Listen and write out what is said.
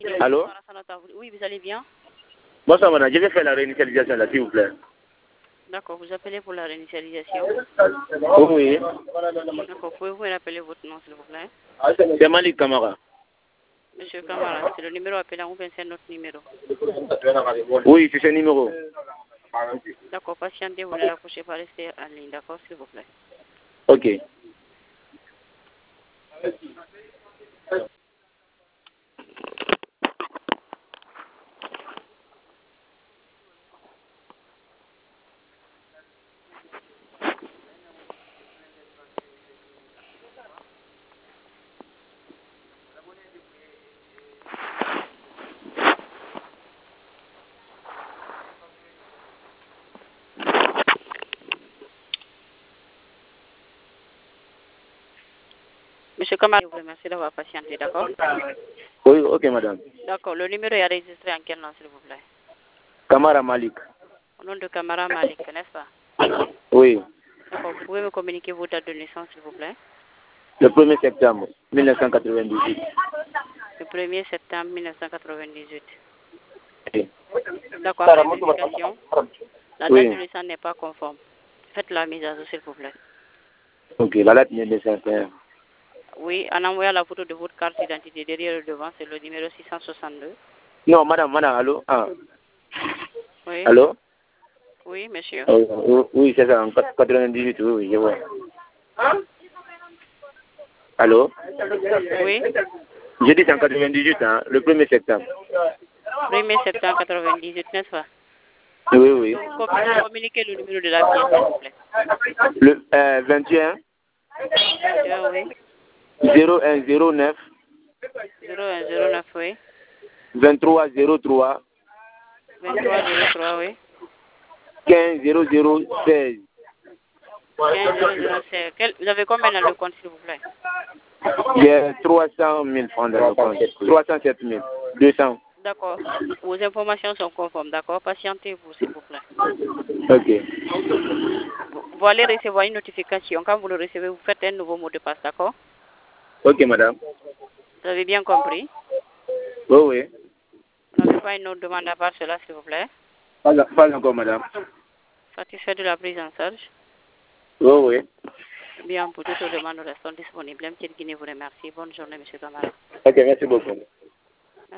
Allô? Oui, vous allez bien? Bonsoir, madame. Je vais faire la réinitialisation là, s'il vous plaît. D'accord, vous appelez pour la réinitialisation. Oui. D'accord, pouvez-vous me rappeler votre nom, s'il vous plaît? C'est Malik Kamara. Monsieur Kamara, c'est le numéro appelant ou bien c'est notre numéro? Oui, c'est ce numéro. D'accord, patientez, vous ne raccrochez pas, restez en ligne, d'accord, s'il vous plaît. Ok. Monsieur Kamara, je vous remercie d'avoir patienté, d'accord? Oui, ok, madame. D'accord, le numéro est enregistré en quel nom, s'il vous plaît? Kamara Malik. Au nom de Kamara Malik, n'est-ce pas? Oui. D'accord, vous pouvez me communiquer vos dates de naissance, s'il vous plaît? Le 1er septembre 1998. Le 1er septembre 1998. Oui. D'accord, après vérification, la date Oui. de naissance n'est pas conforme. Faites la mise à jour, s'il vous plaît. Ok, la date de naissance. Oui, en envoyant la photo de votre carte d'identité derrière et devant, c'est le numéro 662. Non, madame, allô? Ah. Oui, Allô? oui, monsieur. Oui, c'est ça, en 98, oui, je vois. Allô? Oui, J'ai dit c'est en 98, hein, le 1er septembre. 1er septembre 98, n'est-ce pas? Oui, oui. Donc, communiquez le numéro de la pièce, s'il vous plaît. Le 21 Oui, 0109 0109, oui. 2303 2303, oui. 150016. 15006. Vous avez combien dans le compte, s'il vous plaît? J'ai 300 000 francs dans le compte. 307 000. 200. D'accord. Vos informations sont conformes, d'accord? Patientez-vous, s'il vous plaît. Ok. Vous allez recevoir une notification. Quand vous le recevez, vous faites un nouveau mot de passe, d'accord? Ok, madame. Vous avez bien compris? Oui, oui. Vous n'avez pas une autre demande à part cela, s'il vous plaît? Pas encore, madame. Satisfait de la prise en charge? Oui, oui. Bien, pour toutes les demandes, nous restons disponibles. M. Guinée vous remercie. Bonne journée, M. Kamara. Ok, merci beaucoup.